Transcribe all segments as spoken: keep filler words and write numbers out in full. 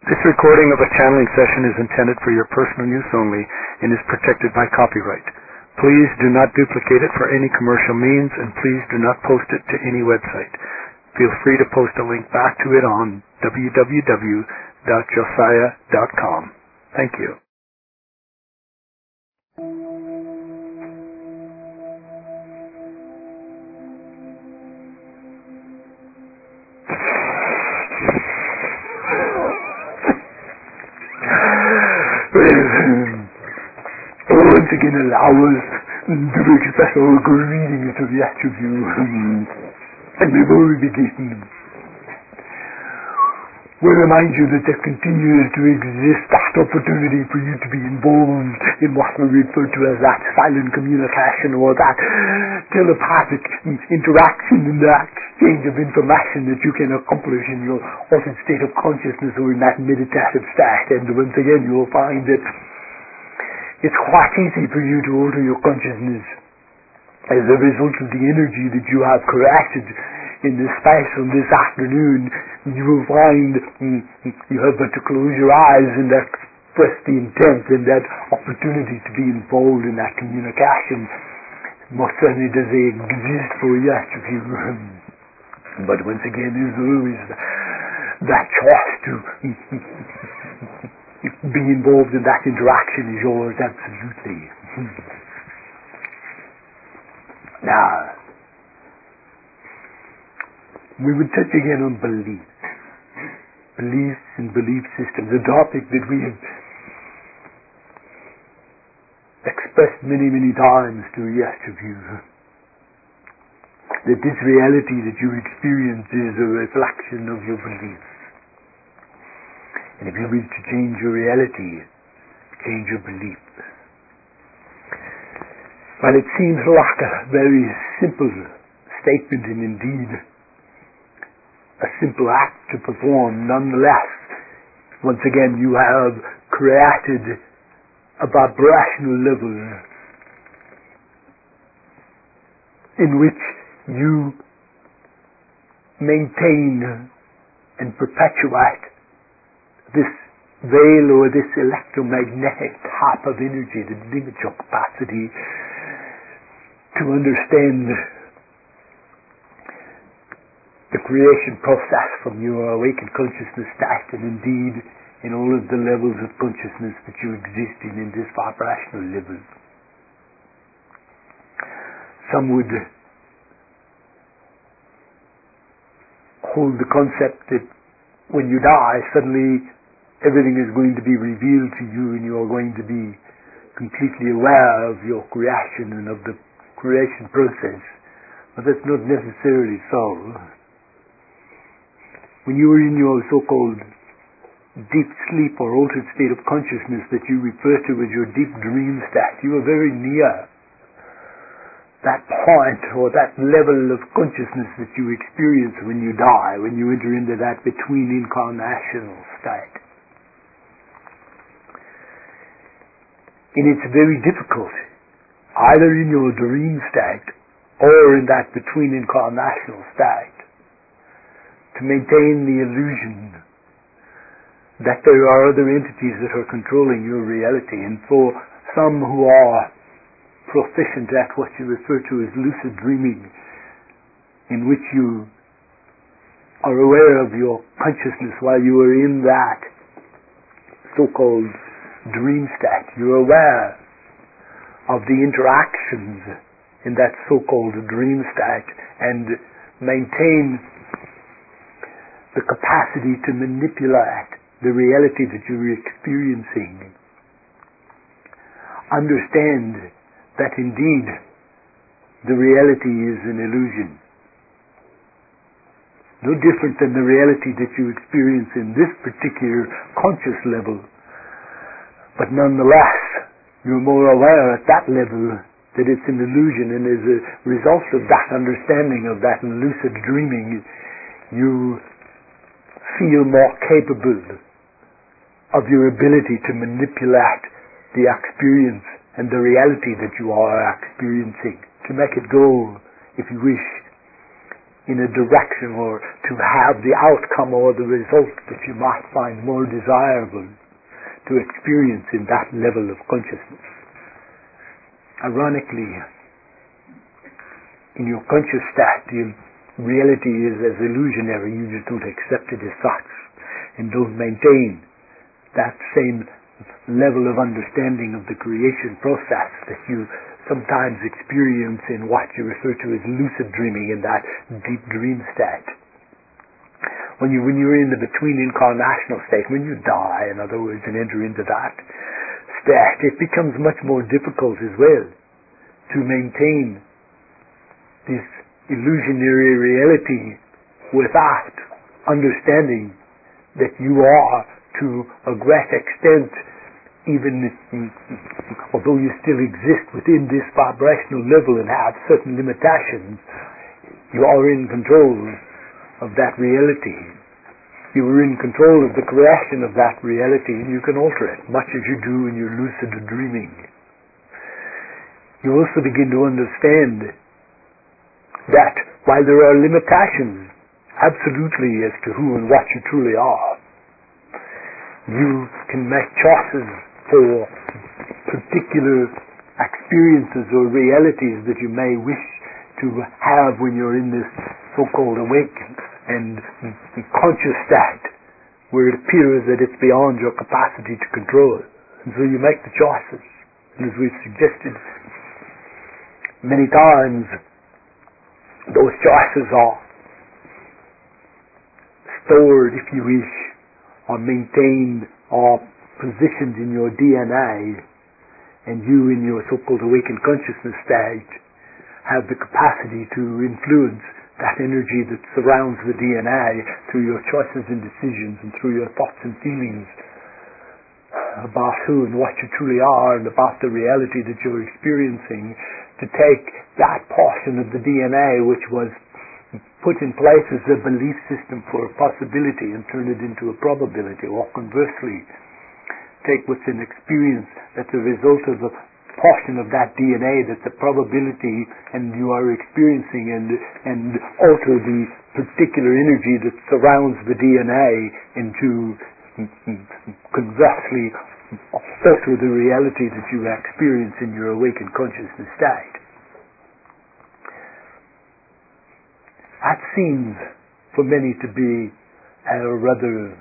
This recording of a channeling session is intended for your personal use only and is protected by copyright. Please do not duplicate it for any commercial means, and please do not post it to any website. Feel free to post a link back to it on w w w dot josiah dot com. Thank you. Once again, allow us to make special greetings to the attribute. And before we begin, we remind you that there continues to exist that opportunity for you to be involved in what we refer to as that silent communication, or that telepathic interaction and that exchange of information that you can accomplish in your altered state of consciousness or in that meditative state. And once again, you'll find that it's quite easy for you to alter your consciousness as a result of the energy that you have created in this space on this afternoon. You will find mm, you have but to close your eyes and express the intent and that opportunity to be involved in that communication. Most certainly does they exist for you. But once again, there's always that choice to be involved in that interaction is yours, absolutely. Now, we would touch again on belief. Beliefs and belief systems, a topic that we have expressed many, many times to yesterday. That this reality that you experience is a reflection of your beliefs. And if you wish to change your reality, change your belief. Well, it seems like a very simple statement, and indeed a simple act to perform. Nonetheless, once again, you have created a vibrational level in which you maintain and perpetuate this veil or this electromagnetic type of energy that limits your capacity to understand the creation process from your awakened consciousness state, and indeed in all of the levels of consciousness that you exist in, in this vibrational level. Some would hold the concept that when you die, suddenly everything is going to be revealed to you and you are going to be completely aware of your creation and of the creation process. But that's not necessarily so. When you are in your so-called deep sleep or altered state of consciousness that you refer to as your deep dream state, you are very near that point or that level of consciousness that you experience when you die, when you enter into that between incarnational state. And it's very difficult, either in your dream state or in that between incarnational state, to maintain the illusion that there are other entities that are controlling your reality. And for some who are proficient at what you refer to as lucid dreaming, in which you are aware of your consciousness while you are in that so-called dream state, you're aware of the interactions in that so-called dream state and maintain the capacity to manipulate the reality that you're experiencing. Understand that indeed the reality is an illusion. No different than the reality that you experience in this particular conscious level. But nonetheless, you're more aware at that level that it's an illusion, and as a result of that understanding of that lucid dreaming, you feel more capable of your ability to manipulate the experience and the reality that you are experiencing, to make it go, if you wish, in a direction or to have the outcome or the result that you might find more desirable to experience in that level of consciousness. Ironically, in your conscious state, the reality is as illusionary. You just don't accept it as such and don't maintain that same level of understanding of the creation process that you sometimes experience in what you refer to as lucid dreaming, in that deep dream state. When you when you're in the between incarnational state, when you die, in other words, and enter into that state, it becomes much more difficult as well to maintain this illusionary reality without understanding that you are, to a great extent, even although you still exist within this vibrational level and have certain limitations, you are in control of that reality. You are in control of the creation of that reality, and you can alter it, much as you do in your lucid dreaming. You also begin to understand that while there are limitations absolutely as to who and what you truly are, you can make choices for particular experiences or realities that you may wish to have when you're in this so-called awakened and conscious state, where it appears that it's beyond your capacity to control. And so you make the choices. And as we've suggested many times, those choices are stored, if you wish, or maintained, or positioned in your D N A, and you in your so-called awakened consciousness state have the capacity to influence that energy that surrounds the D N A through your choices and decisions and through your thoughts and feelings about who and what you truly are and about the reality that you're experiencing, to take that portion of the D N A which was put in place as a belief system for a possibility and turn it into a probability, or conversely, take what's an experience that's a result of a portion of that D N A that's a probability and you are experiencing, and and alter the particular energy that surrounds the D N A into conversely alter the reality that you experience in your awakened consciousness state. That seems for many to be a rather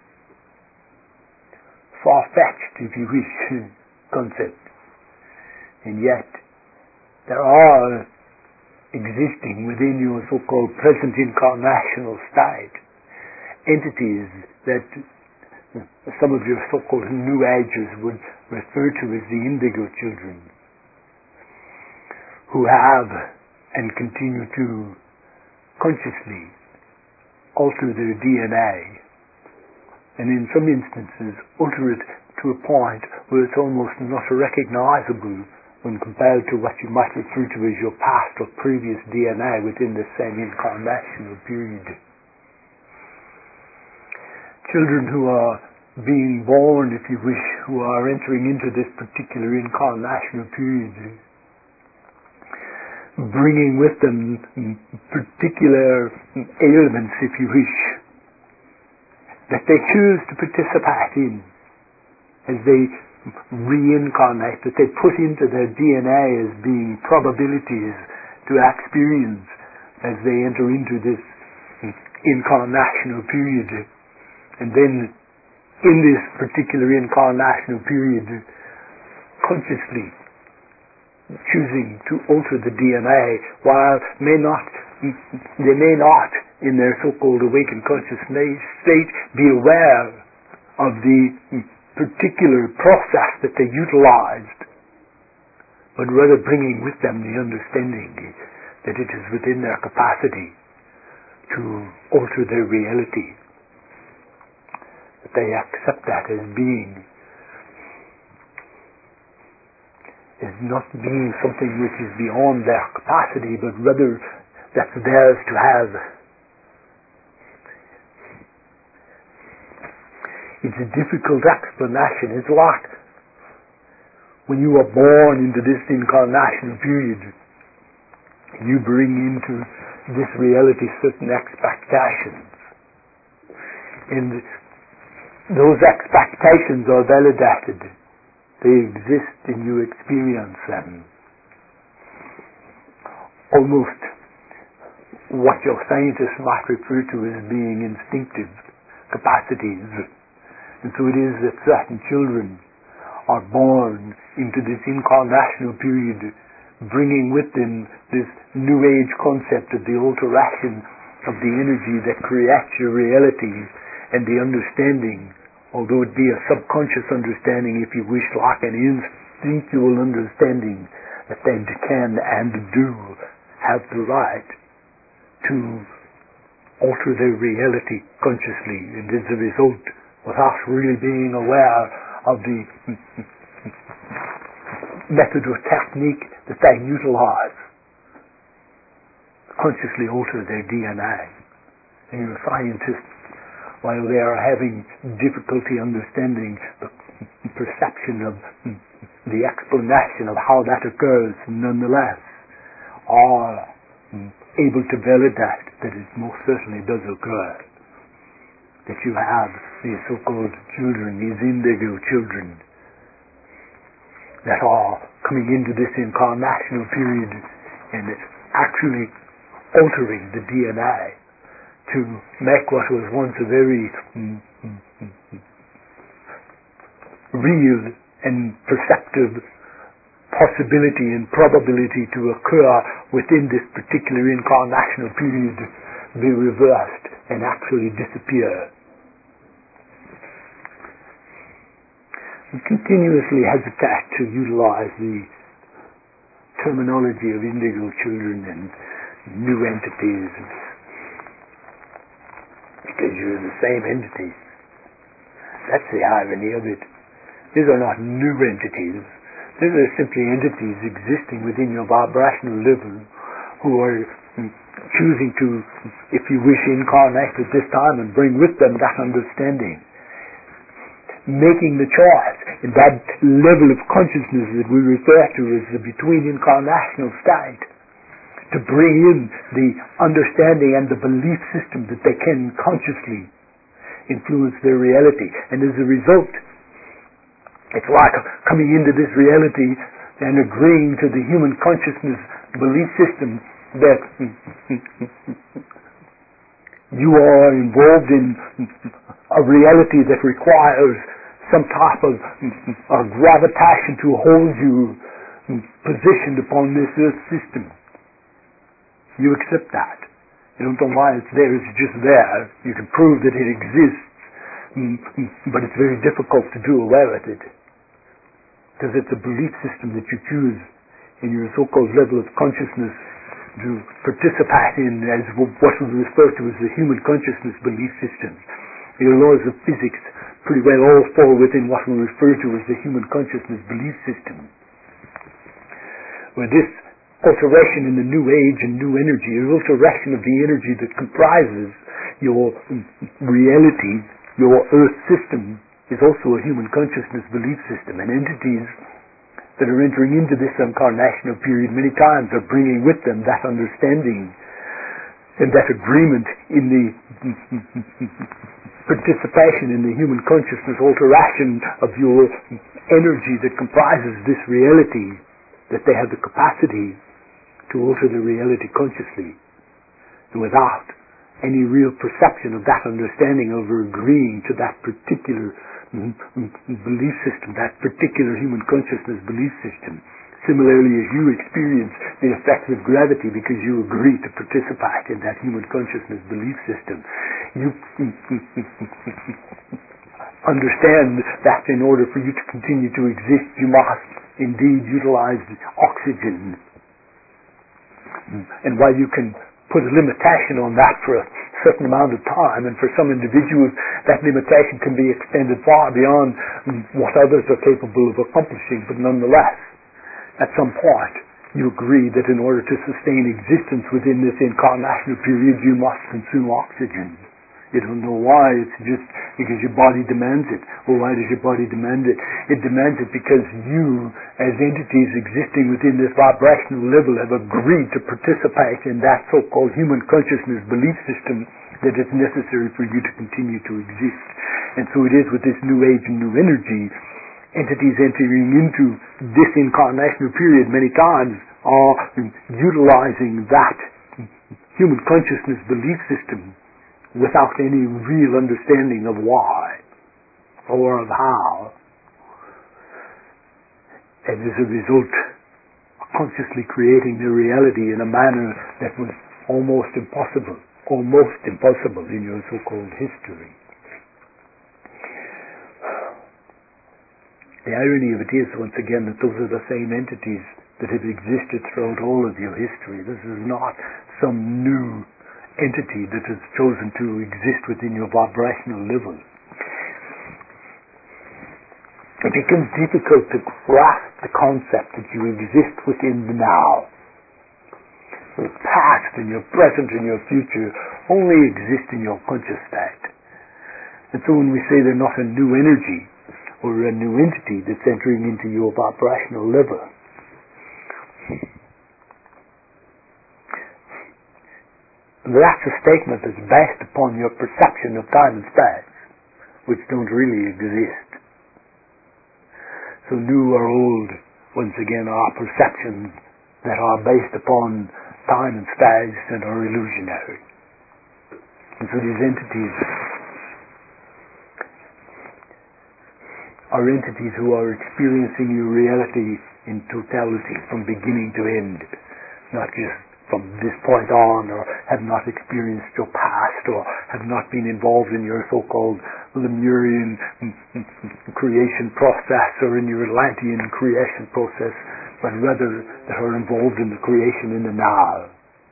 far-fetched, if you wish, concept. And yet, there are existing within your so-called present incarnational state entities that some of your so-called New Agers would refer to as the indigo children, who have and continue to consciously alter their D N A, and in some instances alter it to a point where it's almost not recognizable when compared to what you might refer to as your past or previous D N A within the same incarnational period. Children who are being born, if you wish, who are entering into this particular incarnational period, bringing with them particular ailments, if you wish, that they choose to participate in as they reincarnate, that they put into their D N A as being probabilities to experience as they enter into this incarnational period. And then in this particular incarnational period, consciously choosing to alter the D N A, while may not, they may not, in their so-called awakened consciousness state, be aware of the particular process that they utilized, but rather bringing with them the understanding that it is within their capacity to alter their reality, that they accept that as being, as not being something which is beyond their capacity, but rather that's theirs to have. It's a difficult explanation. It's like when you are born into this incarnational period, you bring into this reality certain expectations. And those expectations are validated. They exist and you experience them. Almost what your scientists might refer to as being instinctive capacities. And so it is that certain children are born into this incarnational period, bringing with them this New Age concept of the alteration of the energy that creates your reality, and the understanding, although it be a subconscious understanding, if you wish, like an instinctual understanding, that they can and do have the right to alter their reality consciously, and as a result, without really being aware of the method or technique that they utilize, consciously alter their D N A. And you know, scientists, while they are having difficulty understanding the perception of the explanation of how that occurs, nonetheless are able to validate that it most certainly does occur. That you have these so-called children, these indigo children, that are coming into this incarnational period and actually altering the D N A to make what was once a very mm, mm, mm, real and perceptive possibility and probability to occur within this particular incarnational period be reversed and actually disappear. We continuously hesitate to utilize the terminology of indigo children and new entities because you're the same entities. That's the irony of it. These are not new entities. These are simply entities existing within your vibrational level who are choosing to, if you wish, incarnate at this time and bring with them that understanding. Making the choice in that level of consciousness that we refer to as the between incarnational state to bring in the understanding and the belief system that they can consciously influence their reality. And as a result, it's like coming into this reality and agreeing to the human consciousness belief system that you are involved in a reality that requires some type of uh, gravitation to hold you positioned upon this earth system. You accept that. You don't know why it's there, it's just there. You can prove that it exists, but it's very difficult to do away with it. Because it's a belief system that you choose in your so-called level of consciousness to participate in as what we refer to as the human consciousness belief system. Your laws of physics pretty well all fall within what we refer to as the human consciousness belief system. Where this alteration in the new age and new energy, an alteration of the energy that comprises your reality, your earth system, is also a human consciousness belief system, and entities that are entering into this incarnational period many times are bringing with them that understanding and that agreement in the participation in the human consciousness alteration of your energy that comprises this reality, that they have the capacity to alter the reality consciously without any real perception of that understanding over agreeing to that particular belief system, that particular human consciousness belief system. Similarly, as you experience the effects of gravity because you agree to participate in that human consciousness belief system, you understand that in order for you to continue to exist, you must indeed utilize oxygen. And while you can put a limitation on that for a certain amount of time, and for some individuals that limitation can be extended far beyond what others are capable of accomplishing, but nonetheless, at some point, you agree that in order to sustain existence within this incarnational period, you must consume oxygen. You don't know why. It's just because your body demands it. Well, why does your body demand it? It demands it because you, as entities existing within this vibrational level, have agreed to participate in that so-called human consciousness belief system that is necessary for you to continue to exist. And so it is with this new age and new energy, entities entering into this incarnational period many times are utilizing that human consciousness belief system without any real understanding of why or of how. And as a result, consciously creating their reality in a manner that was almost impossible, almost impossible in your so-called history. The irony of it is, once again, that those are the same entities that have existed throughout all of your history. This is not some new entity that has chosen to exist within your vibrational level. It becomes difficult to grasp the concept that you exist within the now. Your past and your present and your future only exist in your conscious state. And so when we say they're not a new energy or a new entity that's entering into your vibrational level, that's a statement that's based upon your perception of time and space, which don't really exist. So new or old, once again, are perceptions that are based upon time and space and are illusionary. And so these entities are entities who are experiencing your reality in totality from beginning to end, not just from this point on, or have not experienced your past, or have not been involved in your so-called Lemurian creation process or in your Atlantean creation process, but rather that are involved in the creation in the now.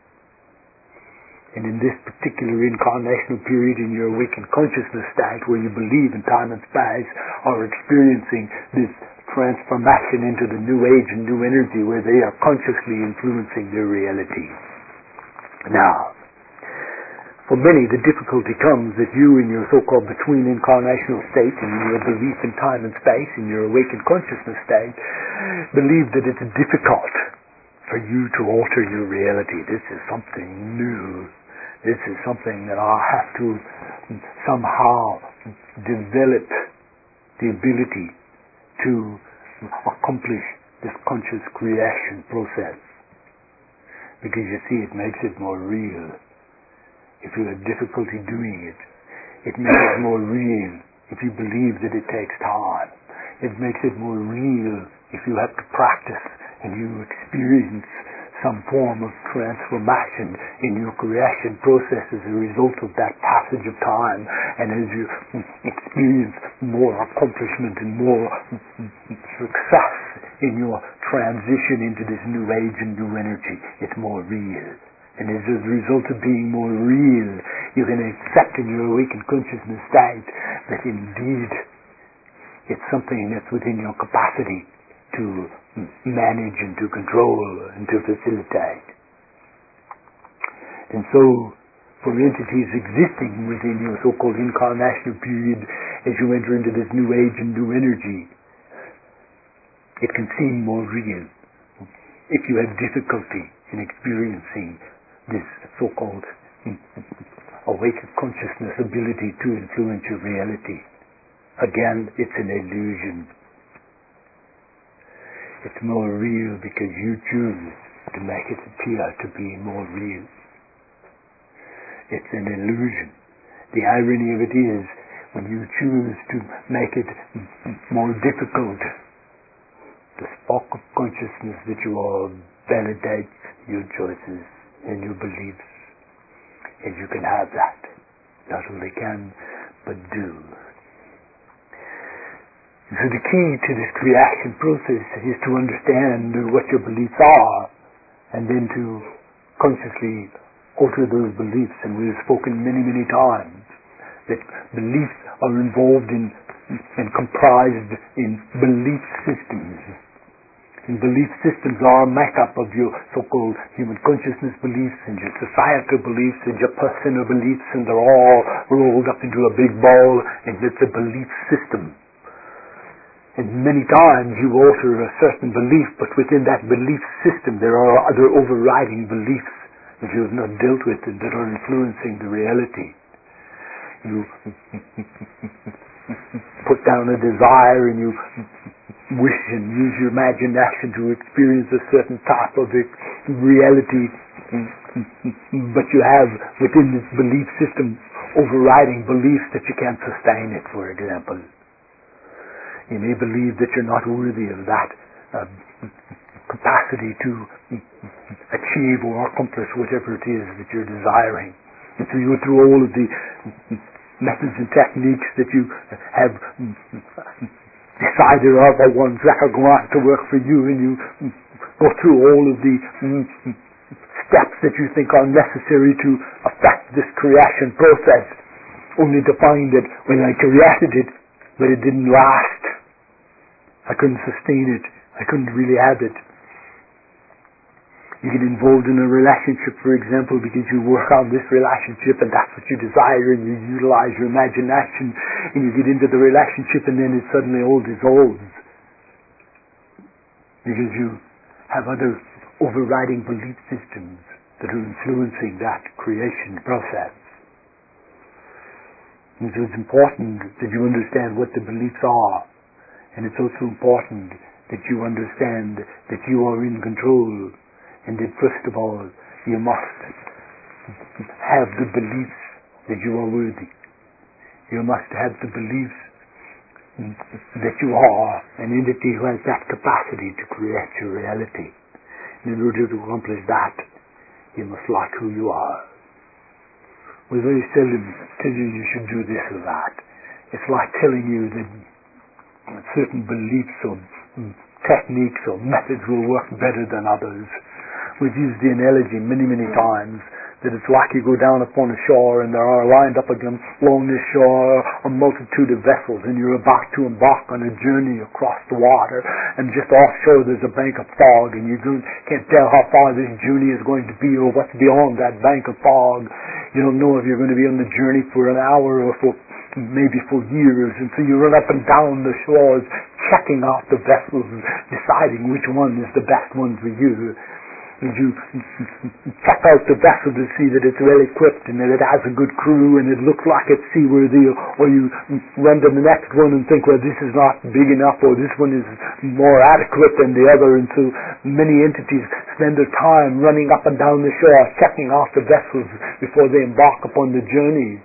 And in this particular incarnational period in your awakened consciousness state, where you believe in time and space, are experiencing this transformation into the new age and new energy where they are consciously influencing their reality. Now, for many the difficulty comes that you in your so-called between incarnational state and in your belief in time and space, in your awakened consciousness state, believe that it's difficult for you to alter your reality. This is something new. This is something that I have to somehow develop the ability to accomplish this conscious creation process. Because you see, it makes it more real. If you have difficulty doing it, it makes it more real if you believe that it takes time. It makes it more real if you have to practice and you experience some form of transformation in your creation process as a result of that passage of time, and as you experience more accomplishment and more success in your transition into this new age and new energy, it's more real. And as a result of being more real, you can accept in your awakened consciousness state that indeed it's something that's within your capacity to manage and to control and to facilitate. And so, for entities existing within your so-called incarnational period, as you enter into this new age and new energy, it can seem more real. If you have difficulty in experiencing this so-called awakened consciousness ability to influence your reality, again, it's an illusion. It's more real because you choose to make it appear to be more real. It's an illusion. The irony of it is, when you choose to make it more difficult, the spark of consciousness that you are validates your choices and your beliefs. And you can have that. Not only can, but do. So the key to this creation process is to understand what your beliefs are, and then to consciously alter those beliefs. And we've spoken many, many times that beliefs are involved in and comprised in belief systems. And belief systems are a make-up of your so-called human consciousness beliefs and your societal beliefs and your personal beliefs, and they're all rolled up into a big ball, and it's a belief system. And many times you alter a certain belief, but within that belief system there are other overriding beliefs that you have not dealt with and that are influencing the reality. You put down a desire and you wish and use your imagination to experience a certain type of reality, but you have within this belief system overriding beliefs that you can't sustain it, for example. You may believe that you're not worthy of that uh, capacity to achieve or accomplish whatever it is that you're desiring. And so you go through all of the methods and techniques that you have decided are the ones that are going to work for you, and you go through all of the steps that you think are necessary to affect this creation process, only to find that when I created it, but it didn't last. I couldn't sustain it. I couldn't really have it. You get involved in a relationship, for example, because you work on this relationship and that's what you desire, and you utilize your imagination, and you get into the relationship, and then it suddenly all dissolves because you have other overriding belief systems that are influencing that creation process. And so it's important that you understand what the beliefs are, and it's also important that you understand that you are in control, and that first of all you must have the beliefs that you are worthy. You must have the beliefs that you are an entity who has that capacity to create your reality. And in order to accomplish that, you must like who you are. We very seldom tell you you should do this or that. It's like telling you that certain beliefs or techniques or methods will work better than others. We've used the analogy many, many times that it's like you go down upon a shore and there are lined up against along this shore a multitude of vessels, and you're about to embark on a journey across the water, and just offshore there's a bank of fog, and you don't, can't tell how far this journey is going to be or what's beyond that bank of fog. You don't know if you're going to be on the journey for an hour or for maybe for years, and so you run up and down the shores checking out the vessels, deciding which one is the best one for you. And you check out the vessel to see that it's well equipped and that it has a good crew and it looks like it's seaworthy, or you run to the next one and think, well, this is not big enough, or this one is more adequate than the other. And so many entities spend their time running up and down the shore checking out the vessels before they embark upon the journey.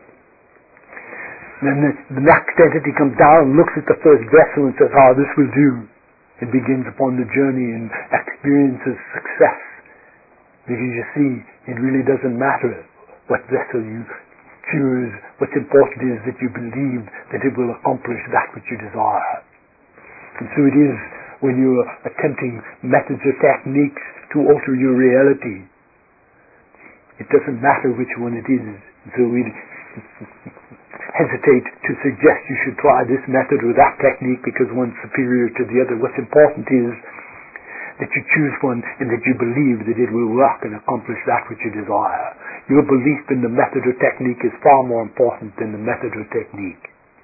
Then the, the next entity comes down and looks at the first vessel and says, oh, this will do. It begins upon the journey and experiences success. Because you see, it really doesn't matter what vessel you choose. What's important is that you believe that it will accomplish that which you desire. And so it is when you're attempting methods or techniques to alter your reality. It doesn't matter which one it is. So we hesitate to suggest you should try this method or that technique because one's superior to the other. What's important is that you choose one and that you believe that it will work and accomplish that which you desire. Your belief in the method or technique is far more important than the method or technique.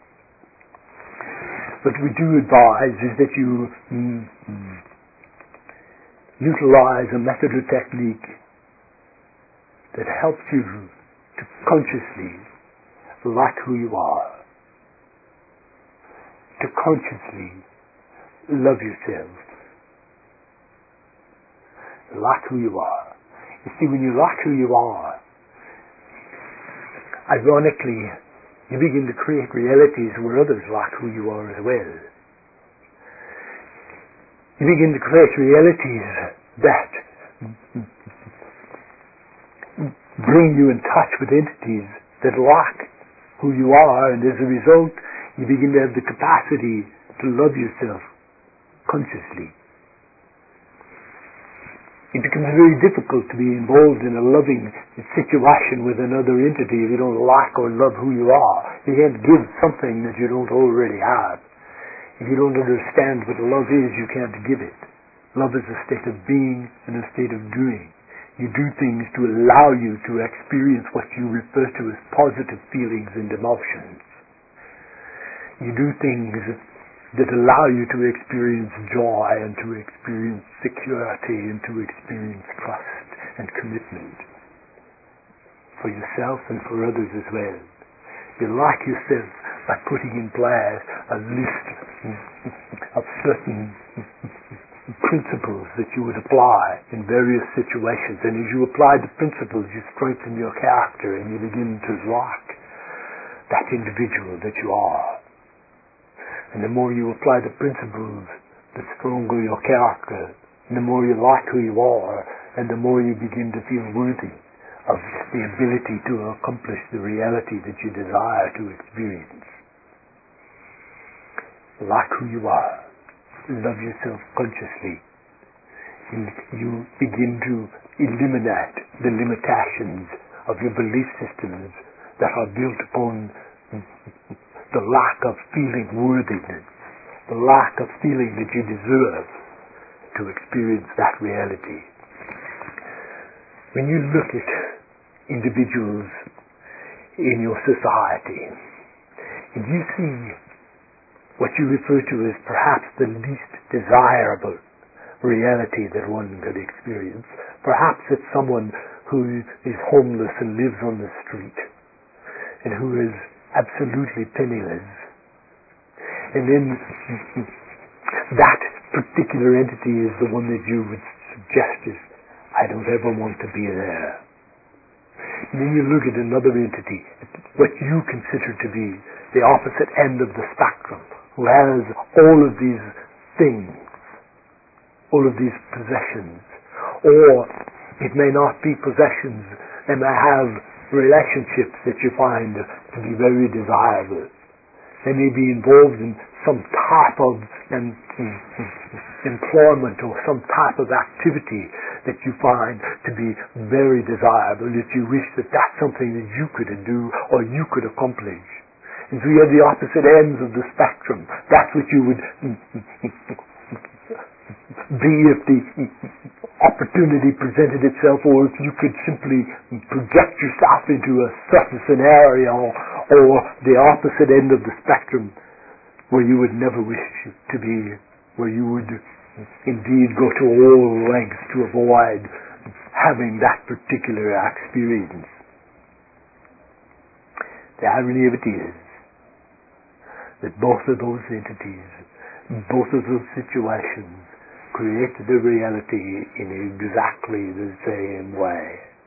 What we do advise is that you mm, mm, utilize a method or technique that helps you to consciously like who you are, to consciously love yourself. Like who you are. You see, when you like who you are, ironically, you begin to create realities where others like who you are as well. You begin to create realities that bring you in touch with entities that like who you are, and as a result, you begin to have the capacity to love yourself consciously. It becomes very difficult to be involved in a loving situation with another entity if you don't like or love who you are. You can't give something that you don't already have. If you don't understand what love is, you can't give it. Love is a state of being and a state of doing. You do things to allow you to experience what you refer to as positive feelings and emotions. You do things that allow you to experience joy and to experience security and to experience trust and commitment for yourself and for others as well. You like yourself by putting in place a list of certain principles that you would apply in various situations, and as you apply the principles you strengthen your character and you begin to like that individual that you are. And the more you apply the principles, the stronger your character, and the more you like who you are, and the more you begin to feel worthy of the ability to accomplish the reality that you desire to experience. Like who you are. Love yourself consciously. And you begin to eliminate the limitations of your belief systems that are built upon the lack of feeling worthiness, the lack of feeling that you deserve to experience that reality. When you look at individuals in your society, and you see what you refer to as perhaps the least desirable reality that one could experience. Perhaps it's someone who is homeless and lives on the street and who is absolutely penniless. And then that particular entity is the one that you would suggest is, I don't ever want to be there. And then you look at another entity, what you consider to be the opposite end of the spectrum, who has all of these things, all of these possessions, or it may not be possessions, they may have relationships that you find to be very desirable. They may be involved in some type of um, employment or some type of activity that you find to be very desirable, that you wish that that's something that you could do or you could accomplish. And so you have the opposite ends of the spectrum. That's what you would be if the opportunity presented itself, or if you could simply project yourself into a certain scenario, or the opposite end of the spectrum where you would never wish to be, where you would indeed go to all lengths to avoid having that particular experience. The irony of it is that both of those entities, both of those situations, create the reality in exactly the same way.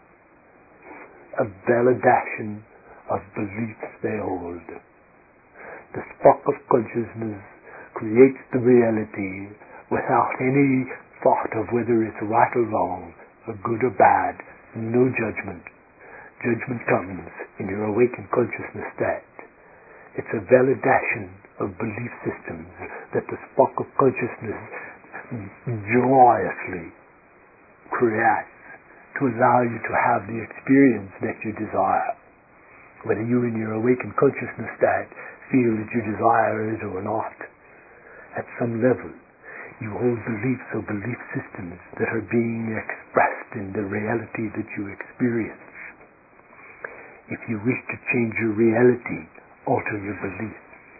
A validation of beliefs they hold. The spark of consciousness creates the reality without any thought of whether it's right or wrong, or good or bad, no judgment. Judgment comes in your awakened consciousness state. It's a validation of belief systems that the spark of consciousness joyously creates to allow you to have the experience that you desire. Whether you in your awakened consciousness state feel that you desire it or not, at some level you hold beliefs or belief systems that are being expressed in the reality that you experience. If you wish to change your reality, alter your beliefs.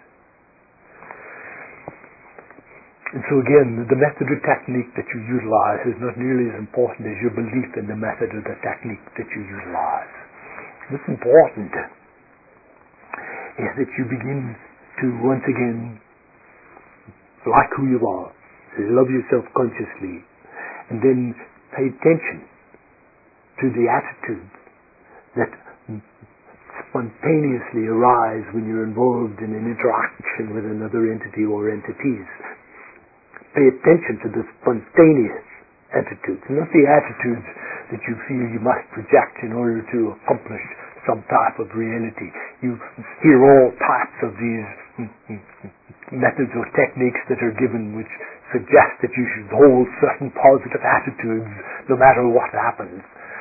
And so again, the method or technique that you utilize is not nearly as important as your belief in the method or the technique that you utilize. What's important is that you begin to once again like who you are, love yourself consciously, and then pay attention to the attitudes that spontaneously arise when you're involved in an interaction with another entity or entities. Pay attention to the spontaneous attitudes, not the attitudes that you feel you must project in order to accomplish some type of reality. You hear all types of these methods or techniques that are given which suggest that you should hold certain positive attitudes no matter what happens.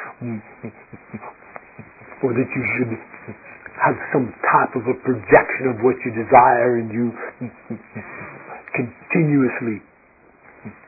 Or that you should have some type of a projection of what you desire, and you continuously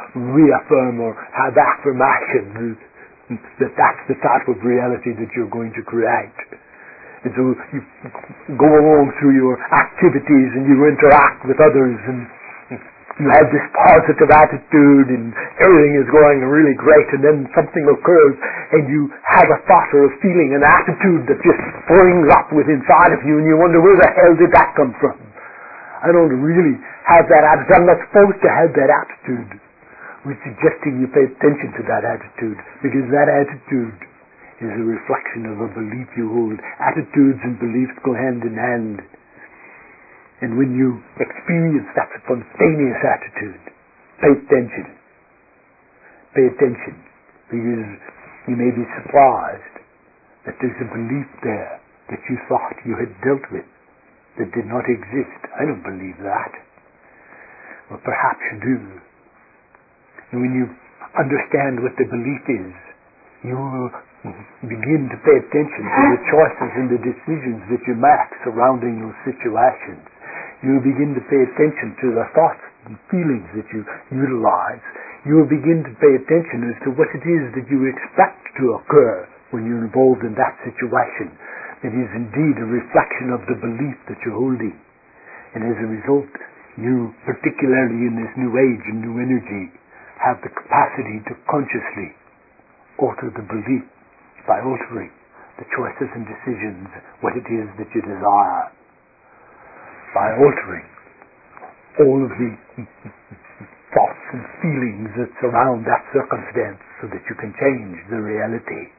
reaffirm or have affirmation that that's the type of reality that you're going to create. And so you go along through your activities and you interact with others and you have this positive attitude and everything is going really great, and then something occurs and you have a thought or a feeling, an attitude that just springs up within inside of you, and you wonder, where the hell did that come from? I don't really have that attitude. I'm not supposed to have that attitude. We're suggesting you pay attention to that attitude, because that attitude is a reflection of a belief you hold. Attitudes and beliefs go hand in hand. And when you experience that spontaneous attitude, pay attention. Pay attention, because you may be surprised that there's a belief there that you thought you had dealt with that did not exist. I don't believe that. Well, perhaps you do. And when you understand what the belief is, you will begin to pay attention to the choices and the decisions that you make surrounding those situations. You will begin to pay attention to the thoughts and feelings that you utilize. You will begin to pay attention as to what it is that you expect to occur when you're involved in that situation. It is indeed a reflection of the belief that you're holding. And as a result, you, particularly in this new age and new energy, have the capacity to consciously alter the belief by altering the choices and decisions, what it is that you desire. By altering all of the thoughts and feelings that surround that circumstance so that you can change the reality.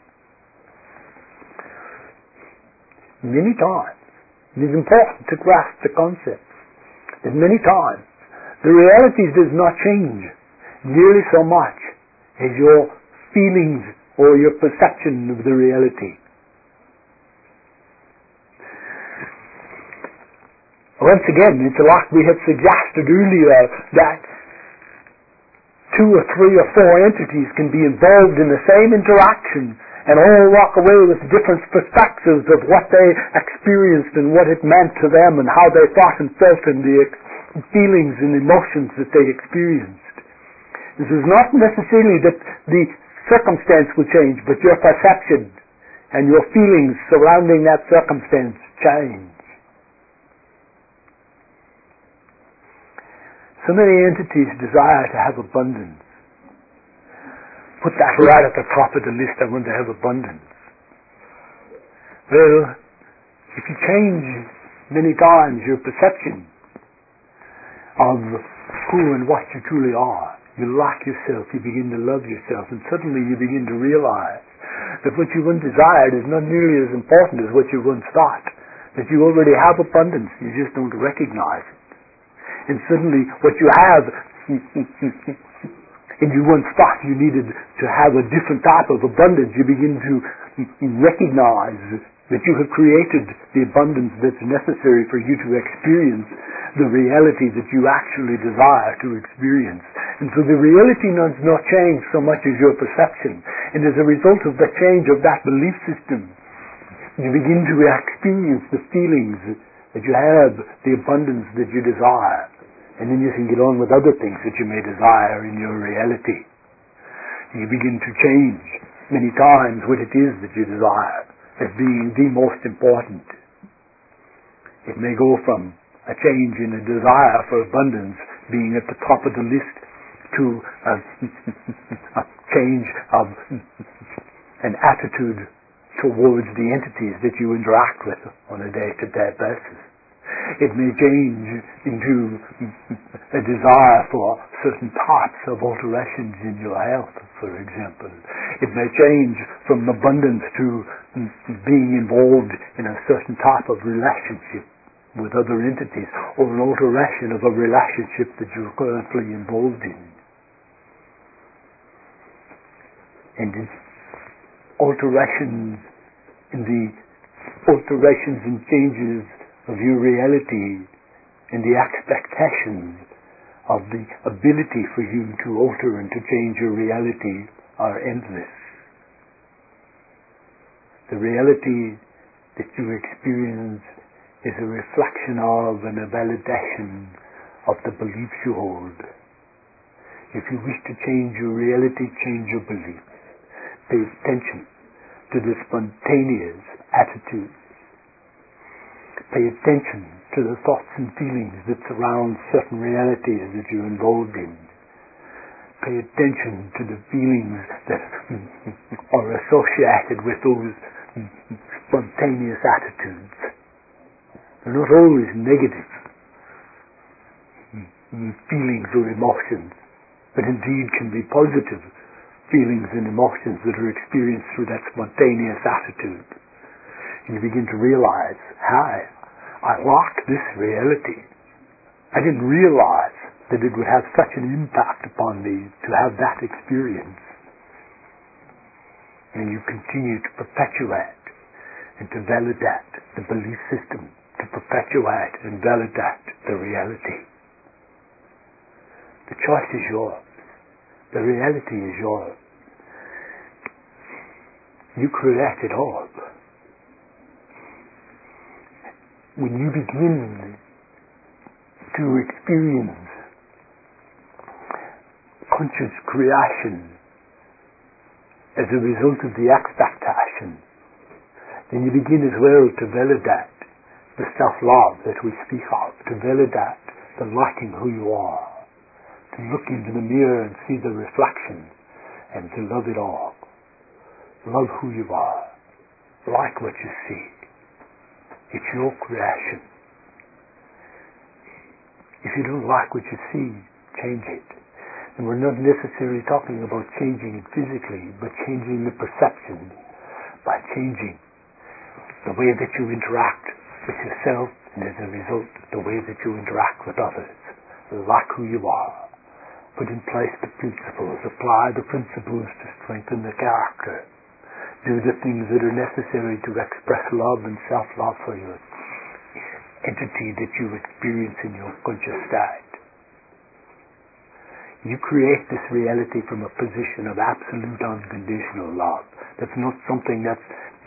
Many times, it is important to grasp the concept that many times the reality does not change nearly so much as your feelings or your perception of the reality. Once again, it's like we have suggested earlier that two or three or four entities can be involved in the same interaction and all walk away with different perspectives of what they experienced and what it meant to them and how they thought and felt and the ex- feelings and emotions that they experienced. This is not necessarily that the circumstance will change, but your perception and your feelings surrounding that circumstance change. So many entities desire to have abundance. Put that right at the top of the list. I want to have abundance. Well, if you change many times your perception of who and what you truly are, you like yourself, you begin to love yourself, and suddenly you begin to realize that what you once desired is not nearly as important as what you once thought. That you already have abundance, you just don't recognize it. And suddenly what you have, and you once thought you needed to have a different type of abundance, you begin to recognize that you have created the abundance that's necessary for you to experience the reality that you actually desire to experience. And so the reality does not change so much as your perception. And as a result of the change of that belief system, you begin to experience the feelings that you have, the abundance that you desire. And then you can get on with other things that you may desire in your reality. You begin to change many times what it is that you desire as being the most important. It may go from a change in a desire for abundance being at the top of the list to a, a change of an attitude towards the entities that you interact with on a day-to-day basis. It may change into a desire for certain types of alterations in your health, for example. It may change from abundance to being involved in a certain type of relationship with other entities, or an alteration of a relationship that you're currently involved in. And in alterations in the alterations and changes of your reality and the expectations of the ability for you to alter and to change your reality are endless. The reality that you experience is a reflection of and a validation of the beliefs you hold. If you wish to change your reality, change your belief. Pay attention to the spontaneous attitude. Pay attention to the thoughts and feelings that surround certain realities that you're involved in. Pay attention to the feelings that are associated with those spontaneous attitudes. They're not always negative feelings or emotions, but indeed can be positive feelings and emotions that are experienced through that spontaneous attitude. And you begin to realize, hi, I like this reality. I didn't realize that it would have such an impact upon me to have that experience. And you continue to perpetuate and to validate the belief system, to perpetuate and validate the reality. The choice is yours. The reality is yours. You create it all. When you begin to experience conscious creation as a result of the expectation, then you begin as well to validate the self-love that we speak of, to validate the liking who you are, to look into the mirror and see the reflection and to love it all. Love who you are. Like what you see. It's your creation. If you don't like what you see, change it. And we're not necessarily talking about changing it physically, but changing the perception by changing the way that you interact with yourself and as a result the way that you interact with others. Like who you are. Put in place the principles. Apply the principles to strengthen the character. Do the things that are necessary to express love and self-love for your entity that you experience in your conscious state. You create this reality from a position of absolute unconditional love. That's not something that's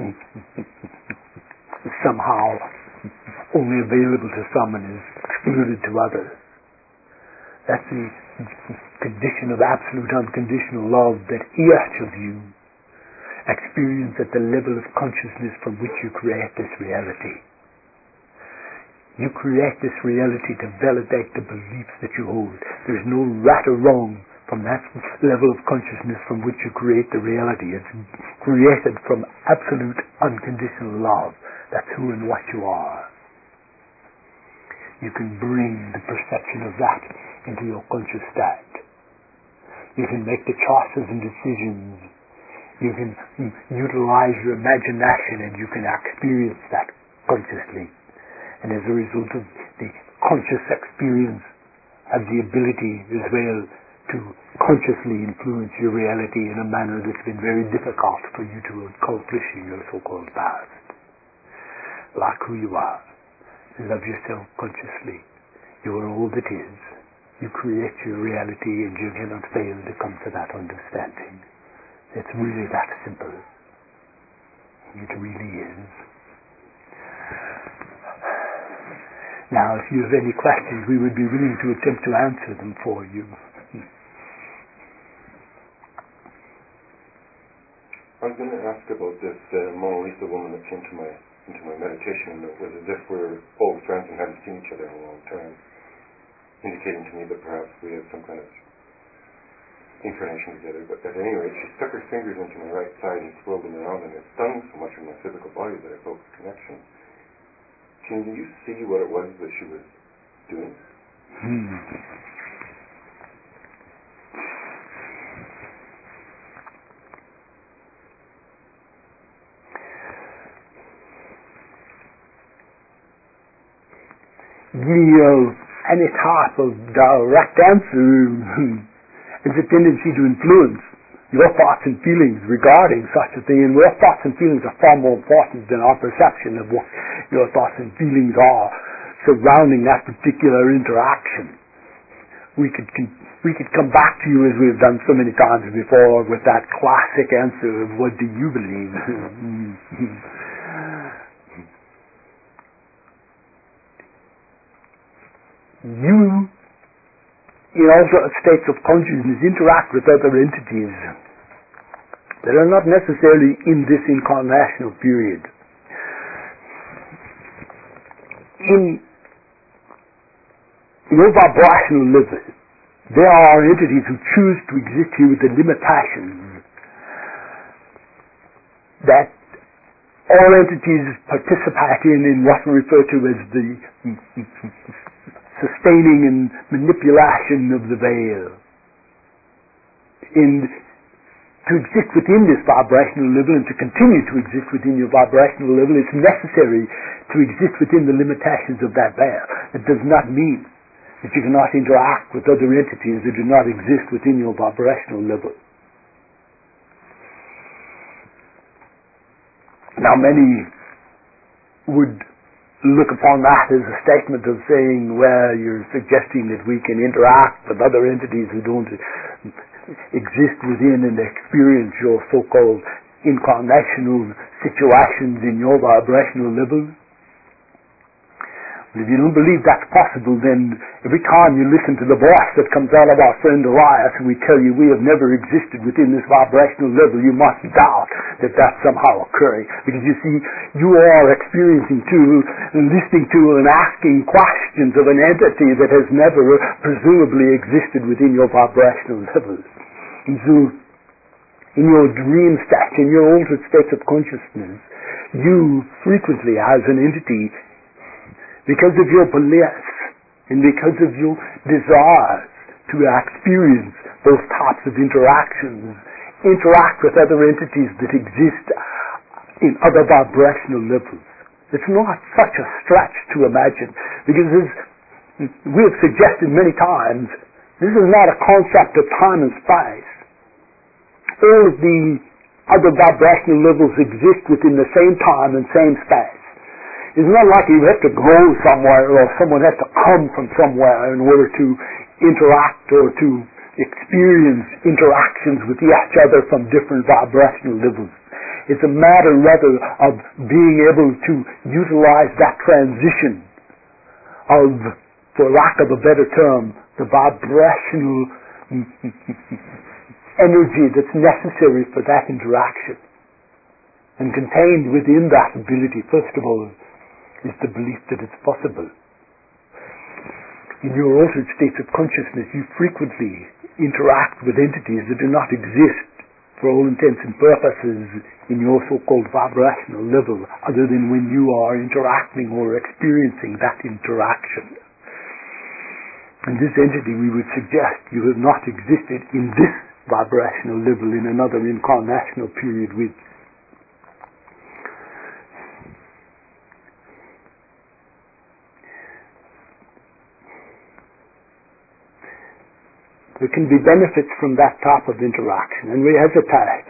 somehow only available to some and is excluded to others. That's the condition of absolute unconditional love that each of you experience at the level of consciousness from which you create this reality. You create this reality to validate the beliefs that you hold. There's no right or wrong from that level of consciousness from which you create the reality. It's created from absolute unconditional love. That's who and what you are. You can bring the perception of that into your conscious state. You can make the choices and decisions. You can utilize your imagination and you can experience that consciously. And as a result of the conscious experience, have the ability as well to consciously influence your reality in a manner that's been very difficult for you to accomplish in your so-called past. Like who you are. Love yourself consciously. You are all that is. You create your reality and you cannot fail to come to that understanding. It's really that simple. It really is. Now, if you have any questions, we would be willing to attempt to answer them for you. I was going to ask about this uh, Mona Lisa woman that came to my into my meditation, and it was as if we're old friends and hadn't seen each other in a long time, indicating to me that perhaps we had some kind of incarnation together. But at any rate, she stuck her fingers into my right side and swirled them around, and it stung so much in my physical body that I felt a connection. Can you see what it was that she was doing? Hmm. Real any type of direct answer is a tendency to influence your thoughts and feelings regarding such a thing, and your thoughts and feelings are far more important than our perception of what your thoughts and feelings are surrounding that particular interaction. We could we could come back to you, as we've done so many times before, with that classic answer of what do you believe? You in alternate states of consciousness interact with other entities that are not necessarily in this incarnational period. In your vibrational level, there are entities who choose to exist here with the limitations that all entities participate in, in what we refer to as the sustaining and manipulation of the veil. In to exist within this vibrational level and to continue to exist within your vibrational level, it's necessary to exist within the limitations of that veil. It does not mean that you cannot interact with other entities that do not exist within your vibrational level. Now, many would look upon that as a statement of saying, well, you're suggesting that we can interact with other entities who don't exist within and experience your so-called incarnational situations in your vibrational level. But if you don't believe that's possible, then every time you listen to the voice that comes out of our friend Elias and we tell you we have never existed within this vibrational level, you must doubt that that's somehow occurring. Because you see, you are experiencing to, and listening to and asking questions of an entity that has never presumably existed within your vibrational level. And so, in your dream state, in your altered states of consciousness, you frequently, as an entity, because of your beliefs and because of your desires to experience those types of interactions, interact with other entities that exist in other vibrational levels. It's not such a stretch to imagine, because as we have suggested many times, this is not a concept of time and space. All of the other vibrational levels exist within the same time and same space. It's not like you have to go somewhere or someone has to come from somewhere in order to interact or to experience interactions with each other from different vibrational levels. It's a matter rather of being able to utilize that transition of, for lack of a better term, the vibrational energy that's necessary for that interaction. And contained within that ability, first of all, is the belief that it's possible. In your altered states of consciousness, you frequently interact with entities that do not exist for all intents and purposes in your so-called vibrational level, other than when you are interacting or experiencing that interaction. And this entity, we would suggest, you have not existed in this vibrational level in another incarnational period with. There can be benefits from that type of interaction, and we hesitate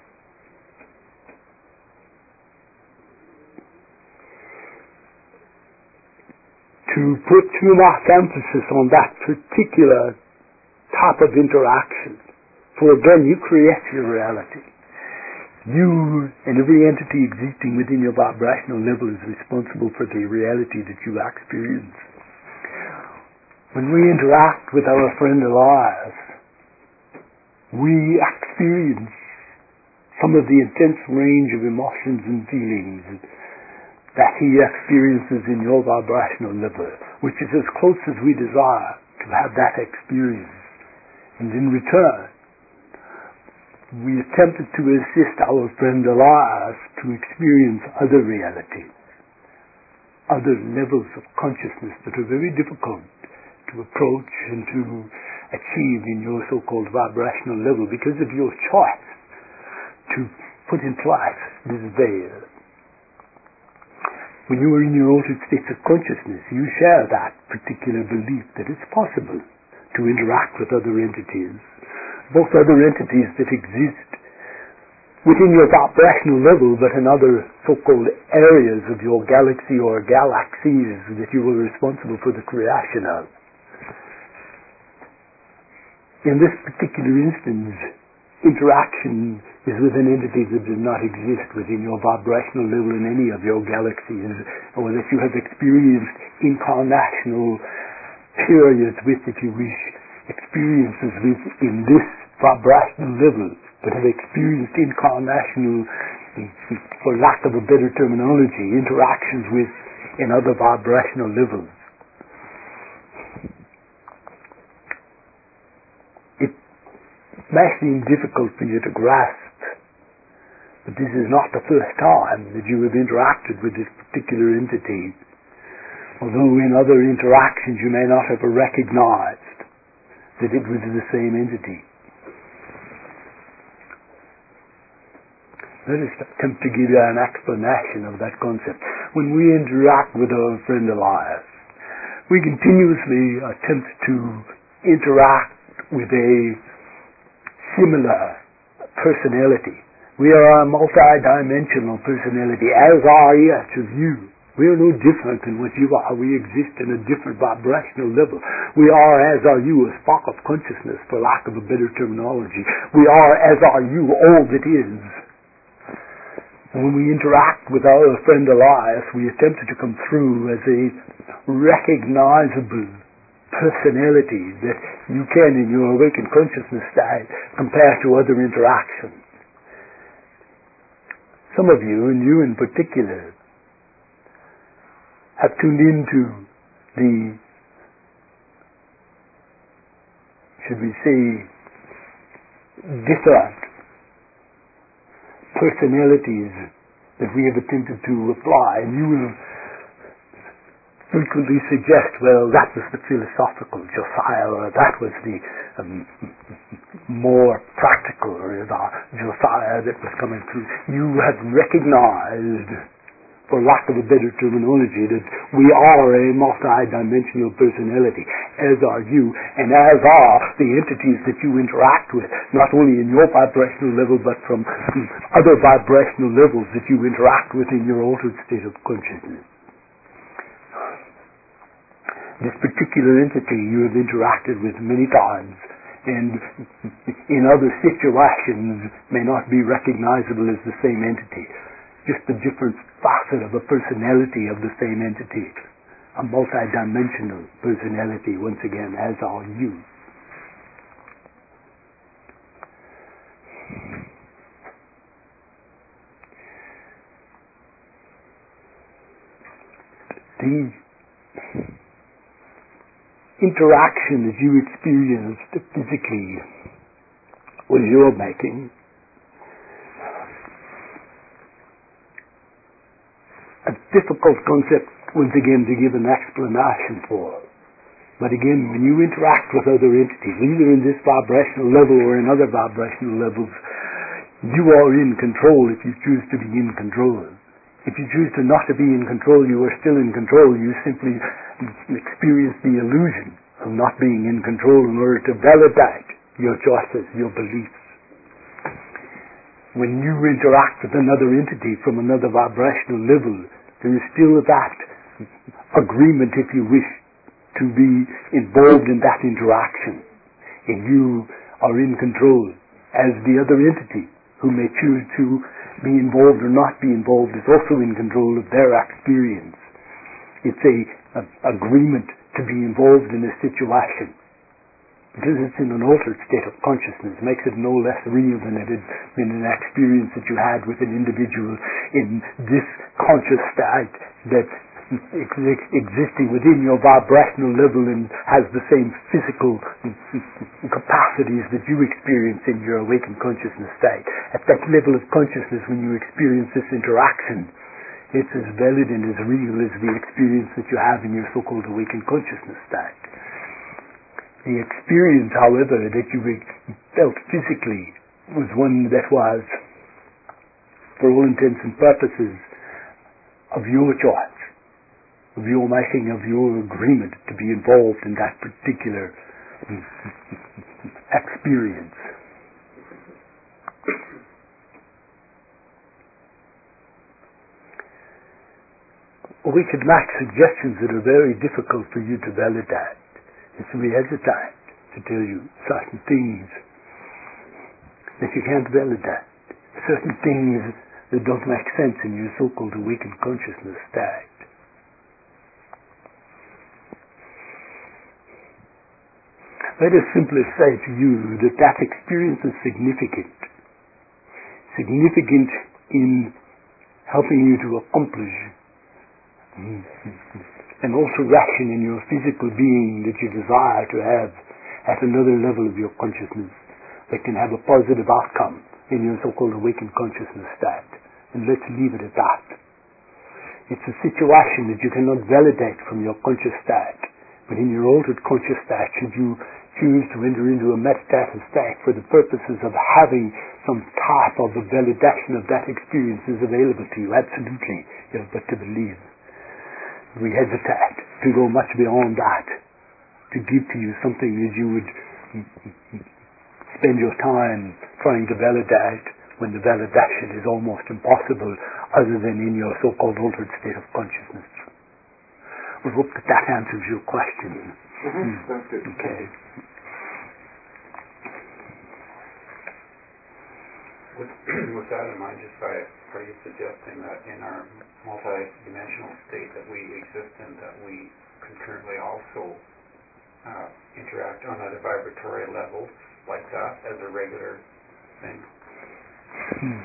to put too much emphasis on that particular type of interaction. For again, you create your reality. You and every entity existing within your vibrational level is responsible for the reality that you experience. When we interact with our friend Elias, we experience some of the intense range of emotions and feelings that he experiences in your vibrational level, which is as close as we desire to have that experience. And in return, we attempted to assist our friend Elias to experience other realities, other levels of consciousness that are very difficult to approach and to achieve in your so-called vibrational level because of your choice to put in place this veil. When you are in your altered states of consciousness, you share that particular belief that it's possible to interact with other entities, both other entities that exist within your vibrational level but in other so-called areas of your galaxy or galaxies that you were responsible for the creation of. In this particular instance, interaction is with an entity that does not exist within your vibrational level in any of your galaxies, or that you have experienced incarnational periods with, if you wish, experiences with in this vibrational level, but have experienced incarnational, for lack of a better terminology, interactions with in other vibrational levels. It may seem difficult for you to grasp, but this is not the first time that you have interacted with this particular entity, although in other interactions you may not have recognized that it was the same entity. Let us attempt to give you an explanation of that concept. When we interact with our friend Elias, we continuously attempt to interact with a similar personality. We are a multi-dimensional personality, as are each of you. We are no different than what you are. We exist in a different vibrational level. We are, as are you, a spark of consciousness, for lack of a better terminology. We are, as are you, all that is. And when we interact with our friend Elias, we attempt to come through as a recognizable personality that you can, in your awakened consciousness state, compare to other interactions. Some of you, and you in particular, have tuned into the, should we say, different personalities that we have attempted to apply, and you will frequently suggest, well, that was the philosophical Josiah, or that was the um, more practical or the Josiah that was coming through. You have recognized, for lack of a better terminology, that we are a multi-dimensional personality, as are you, and as are the entities that you interact with, not only in your vibrational level, but from other vibrational levels that you interact with in your altered state of consciousness. This particular entity you have interacted with many times, and in other situations may not be recognizable as the same entity, just a different facet of a personality of the same entity, a multi-dimensional personality, once again, as are you. The interaction that you experienced physically was your making. A difficult concept, once again, to give an explanation for. But again, when you interact with other entities, either in this vibrational level or in other vibrational levels, you are in control if you choose to be in control. If you choose to not to be in control, you are still in control. You simply experience the illusion of not being in control in order to validate your choices, your beliefs. When you interact with another entity from another vibrational level, there is still that agreement, if you wish, to be involved in that interaction. And you are in control, as the other entity, who may choose to be involved or not be involved, is also in control of their experience. It's a, a agreement to be involved in a situation. Because it's in an altered state of consciousness, makes it no less real than it had been an experience that you had with an individual in this conscious state that's ex- existing within your vibrational level and has the same physical capacities that you experience in your awakened consciousness state. At that level of consciousness, when you experience this interaction, it's as valid and as real as the experience that you have in your so-called awakened consciousness state. The experience, however, that you felt physically was one that was, for all intents and purposes, of your choice, of your making, of your agreement to be involved in that particular experience. We could make suggestions that are very difficult for you to validate. If we hesitate to tell you certain things that you can't validate, certain things that don't make sense in your so-called awakened consciousness state. let us simply say to you that that experience is significant. Significant in helping you to accomplish and also ration in your physical being that you desire to have at another level of your consciousness that can have a positive outcome in your so-called awakened consciousness state. And let's leave it at that. It's a situation that you cannot validate from your conscious state, but in your altered conscious state, should you choose to enter into a meditative state for the purposes of having some type of a validation of that experience is available to you, absolutely. You have but to believe. We hesitate to go much beyond that, to give to you something that you would spend your time trying to validate when the validation is almost impossible other than in your so-called altered state of consciousness. We hope that that answers your question. Mm-hmm. Mm. That's good. Okay. With, with that in mind, just by, are you suggesting that in our multi-dimensional state that we exist in, that we concurrently also uh, interact on a vibratory level like that as a regular thing? Hmm.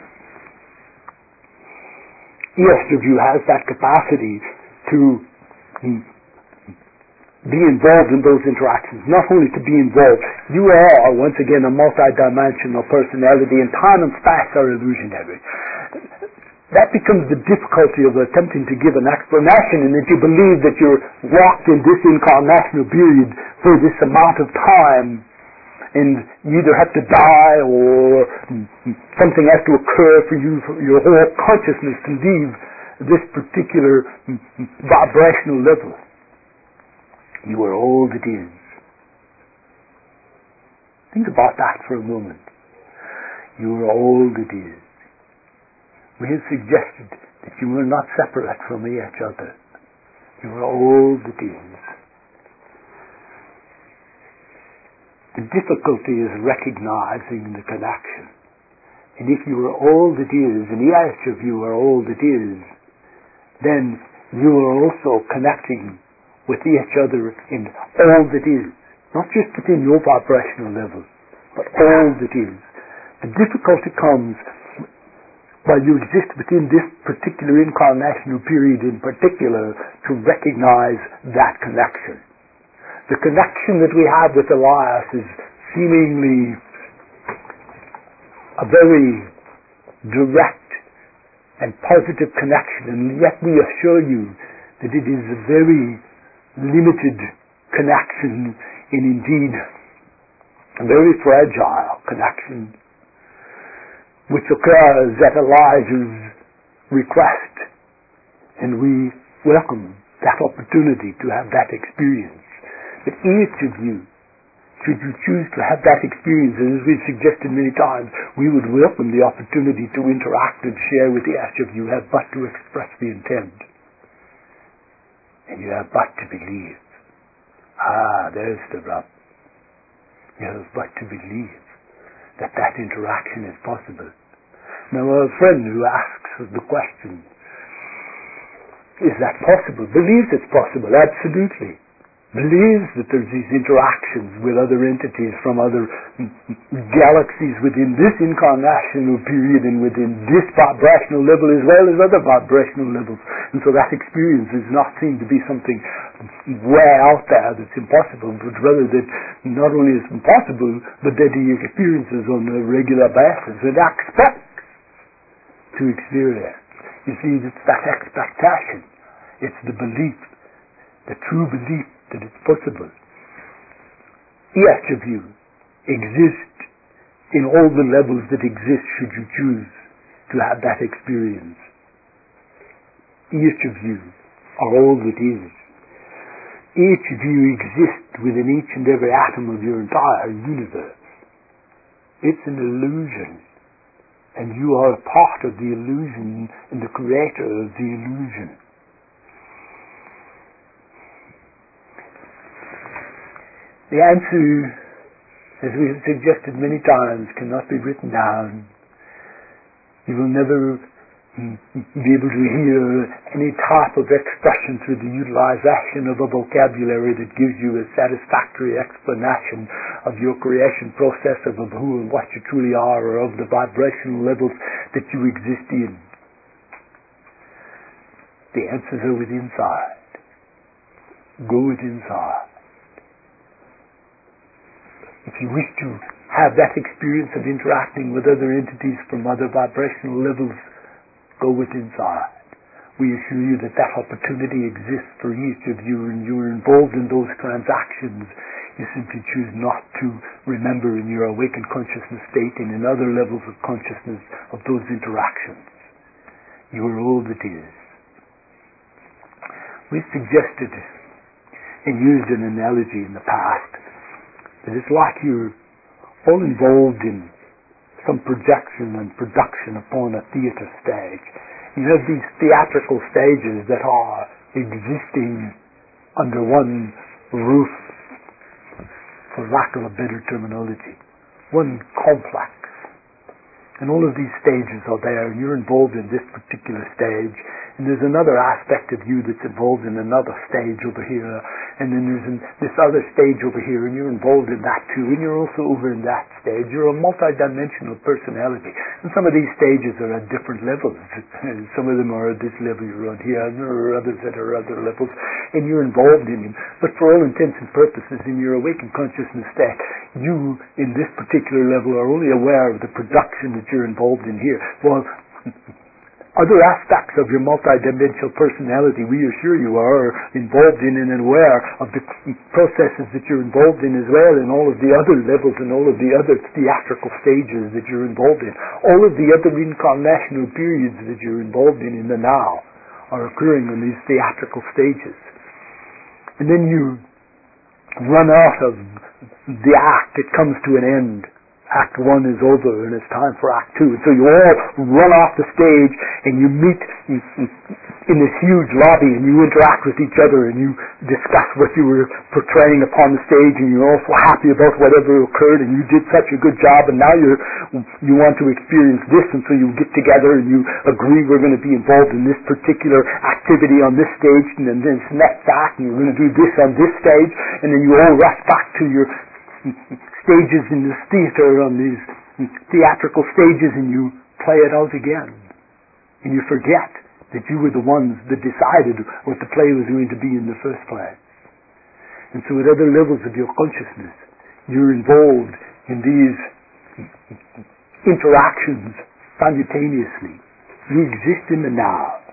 Each of you has that capacity to hmm, be involved in those interactions, not only to be involved. You are, once again, a multi-dimensional personality, and time and space are illusionary. That becomes the difficulty of attempting to give an explanation, in that you believe that you're locked in this incarnational period for this amount of time, and you either have to die or something has to occur for you, for your whole consciousness to leave this particular vibrational level. You are all that is. Think about that for a moment. You are all that is. We have suggested that you are not separate from each other. You are all that is. The difficulty is recognizing the connection. And if you are all that is, and each of you are all that is, then you are also connecting with each other in all that is, not just within your vibrational level, but all that is. The difficulty comes while you exist within this particular incarnational period in particular to recognize that connection. The connection that we have with Elias is seemingly a very direct and positive connection, and yet we assure you that it is a very limited connection, and indeed a very fragile connection, which occurs at Elijah's request, and we welcome that opportunity to have that experience. But each of you, should you choose to have that experience, and as we've suggested many times, we would welcome the opportunity to interact and share with each of you, have but to express the intent. And you have but to believe. Ah, there's the rub. You have but to believe that that interaction is possible. Now, a friend who asks the question, is that possible? Believes it's possible, absolutely. Believes that there's these interactions with other entities from other galaxies within this incarnational period and within this vibrational level as well as other vibrational levels. And so that experience is not seen to be something way out there that's impossible, but rather that not only is impossible, but that he experiences on a regular basis and expects to experience. You see, it's that expectation. It's the belief, the true belief that it's possible. Each of you exist in all the levels that exist should you choose to have that experience. Each of you are all that is. Each of you exist within each and every atom of your entire universe. It's an illusion, and you are a part of the illusion and the creator of the illusion. The answer, as we have suggested many times, cannot be written down. You will never be able to hear any type of expression through the utilization of a vocabulary that gives you a satisfactory explanation of your creation process, of who and what you truly are, or of the vibrational levels that you exist in. The answers are within inside. Go within inside. If you wish to have that experience of interacting with other entities from other vibrational levels, go within inside. We assure you that that opportunity exists for each of you, and you are involved in those transactions. You simply choose not to remember in your awakened consciousness state and in other levels of consciousness of those interactions. You are all that is. We suggested and used an analogy in the past that it's like you're all involved in some projection and production upon a theatre stage. You have these theatrical stages that are existing under one roof, for lack of a better terminology, one complex. And all of these stages are there, and you're involved in this particular stage, and there's another aspect of you that's involved in another stage over here, and then there's an, this other stage over here, and you're involved in that too, and you're also over in that stage. You're a multidimensional personality, and some of these stages are at different levels. Some of them are at this level you're on here, and there are others that are other levels, and you're involved in them. But for all intents and purposes, in your awakened consciousness state, you, in this particular level, are only aware of the production that you're involved in here. Well, other aspects of your multidimensional personality, we assure you, are involved in and aware of the processes that you're involved in as well, and all of the other levels and all of the other theatrical stages that you're involved in. All of the other incarnational periods that you're involved in in the now are occurring on these theatrical stages. And then you run out of the act, it comes to an end. Act one is over and it's time for Act two. So you all run off the stage and you meet in this huge lobby and you interact with each other and you discuss what you were portraying upon the stage, and you're all so happy about whatever occurred and you did such a good job, and now you're, you want to experience this, and so you get together and you agree we're going to be involved in this particular activity on this stage, and then this next act, and you're going to do this on this stage, and then you all rush back to your stages in this theater, on these theatrical stages, and you play it out again. And you forget that you were the ones that decided what the play was going to be in the first place. And so at other levels of your consciousness, you're involved in these interactions simultaneously. You exist in the now.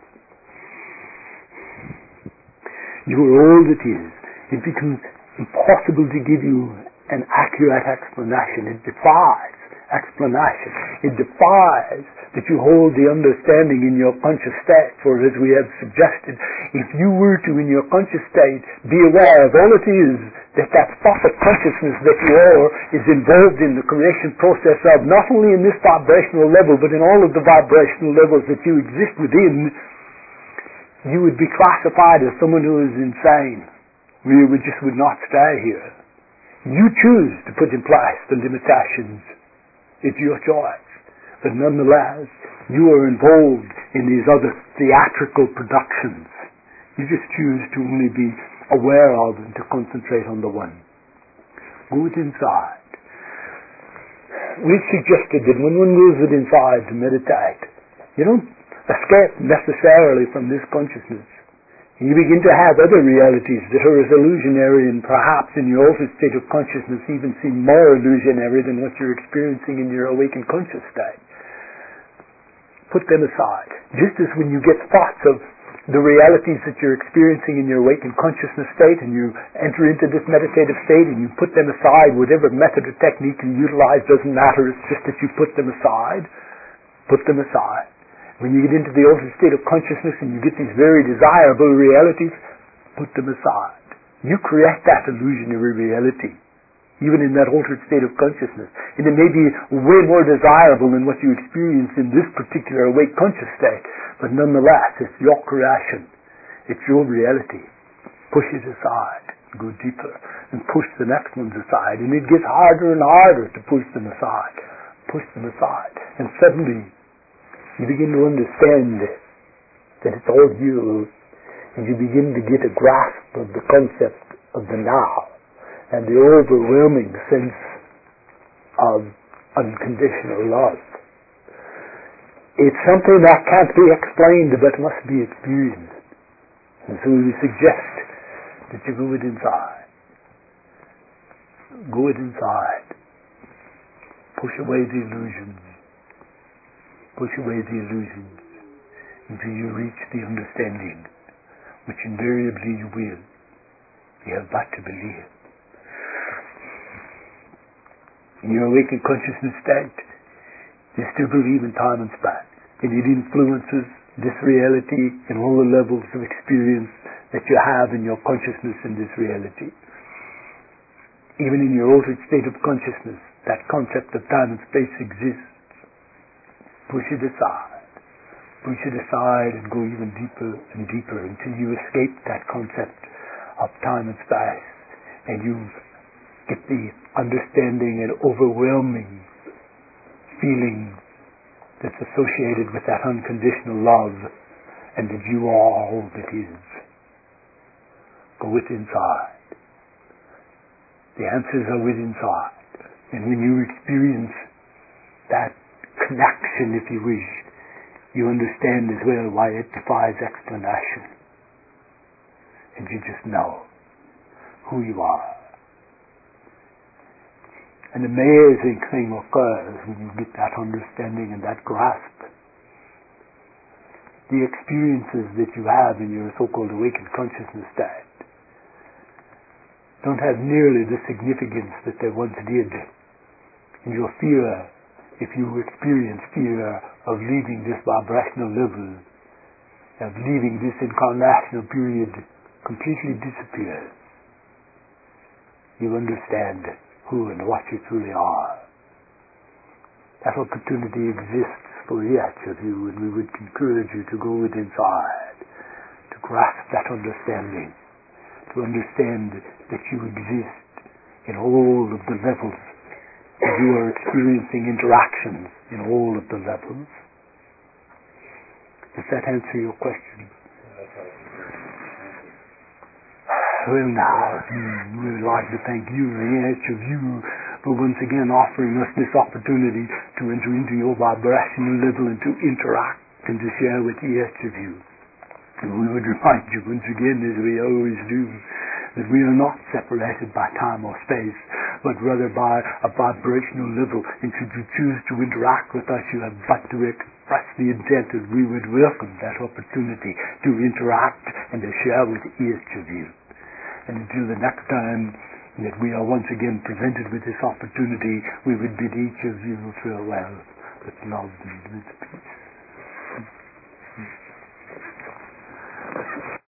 You are all that is. It becomes impossible to give you an accurate explanation. It defies explanation. It defies that you hold the understanding in your conscious state. For as we have suggested, if you were to, in your conscious state, be aware of all it is that that spot of consciousness that you are is involved in the creation process of, not only in this vibrational level, but in all of the vibrational levels that you exist within, you would be classified as someone who is insane. We would just would not stay here. You choose to put in place the limitations. It's your choice. But nonetheless, you are involved in these other theatrical productions. You just choose to only be aware of and to concentrate on the one. Go within inside. We've suggested that when one goes within inside to meditate, you don't escape necessarily from this consciousness. You begin to have other realities that are as illusionary, and perhaps in your altered state of consciousness even seem more illusionary than what you're experiencing in your awakened conscious state. Put them aside. Just as when you get thoughts of the realities that you're experiencing in your awakened consciousness state, and you enter into this meditative state and you put them aside, whatever method or technique you utilize doesn't matter, it's just that you put them aside. Put them aside. When you get into the altered state of consciousness and you get these very desirable realities, put them aside. You create that illusionary reality, even in that altered state of consciousness. And it may be way more desirable than what you experience in this particular awake conscious state, but nonetheless, it's your creation. It's your reality. Push it aside. Go deeper. And push the next ones aside. And it gets harder and harder to push them aside. Push them aside. And suddenly, you begin to understand that it's all you, and you begin to get a grasp of the concept of the now and the overwhelming sense of unconditional love. It's something that can't be explained but must be experienced. And so we suggest that you go it inside. Go it inside. Push away the illusions. Push away the illusions until you reach the understanding, which invariably you will. You have got to believe. In your awakened consciousness state, you still believe in time and space, and it influences this reality and all the levels of experience that you have in your consciousness in this reality. Even in your altered state of consciousness, that concept of time and space exists. Push it aside. Push it aside and go even deeper and deeper until you escape that concept of time and space, and you get the understanding and overwhelming feeling that's associated with that unconditional love, and that you are all that is. Go with inside. The answers are within inside. And when you experience that connection, if you wish, you understand as well why it defies explanation. And you just know who you are. An amazing thing occurs when you get that understanding and that grasp. The experiences that you have in your so-called awakened consciousness state don't have nearly the significance that they once did. And your fear, if you experience fear of leaving this vibrational level, of leaving this incarnational period, completely disappears. You understand who and what you truly are. That opportunity exists for each of you, and we would encourage you to go with inside, to grasp that understanding, to understand that you exist in all of the levels, and you are experiencing interactions in all of the levels. Does that answer your question? Well now, we would like to thank you, each of you, for once again offering us this opportunity to enter into your vibrational level and to interact and to share with each of you. And we would remind you once again, as we always do, that we are not separated by time or space, but rather by a vibrational level. And should you choose to interact with us, you have but to express the intent that we would welcome that opportunity to interact and to share with each of you. And until the next time that we are once again presented with this opportunity, we would bid each of you farewell with love and with peace.